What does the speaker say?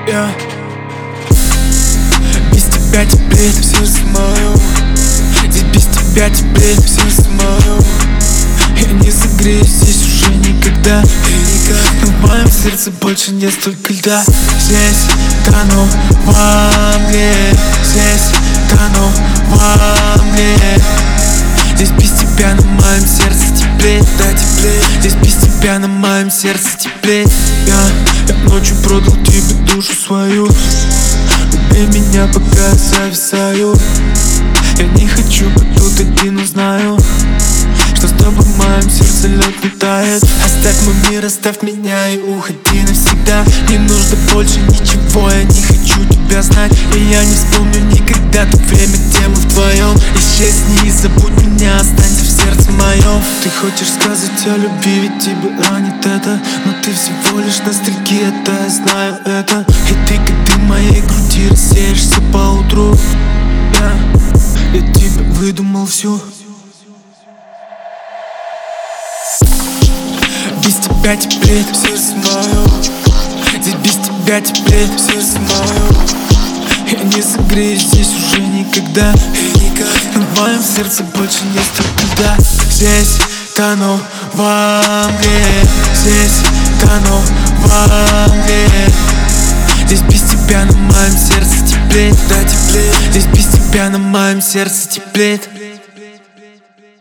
Я без тебя теплеет все мое. Здесь без тебя теплеет все мое. Я не согреюсь здесь уже никогда. Но в моем сердце больше нет столько льда. Здесь тону во мне. Здесь тону во мне. Здесь без тебя на моем сердце теплеет, да, теплеет. Здесь без тебя на моем сердце теплеет. Я ночью продал тебе душу свою. Люби меня, пока я зависаю. Я не хочу быть тут один, но знаю, что с тобой в моем сердце лед не тает. Оставь мой мир, оставь меня и уходи навсегда. Не нужно больше ничего, я не хочу тебя знать. И я не вспомню никогда то время, где мы вдвоем. Исчезни и забудь меня, останься в сердце моем. Ты хочешь сказать о любви, ведь тебя ранит это. Но ты всего лишь ностальгия, да, я знаю это. И ты, как дым моей груди, рассеешься поутру. Я тебя выдумал всю. Без тебя теплеет сердце мое. Здесь без тебя теплеет сердце мое. Я не согреюсь здесь уже никогда. Но в моем сердце больше нет столько льда. Здесь тону во мне. Здесь тону во мне. Здесь без тебя на моем сердце теплеет, да, теплеет. Здесь без тебя на моем сердце теплеет.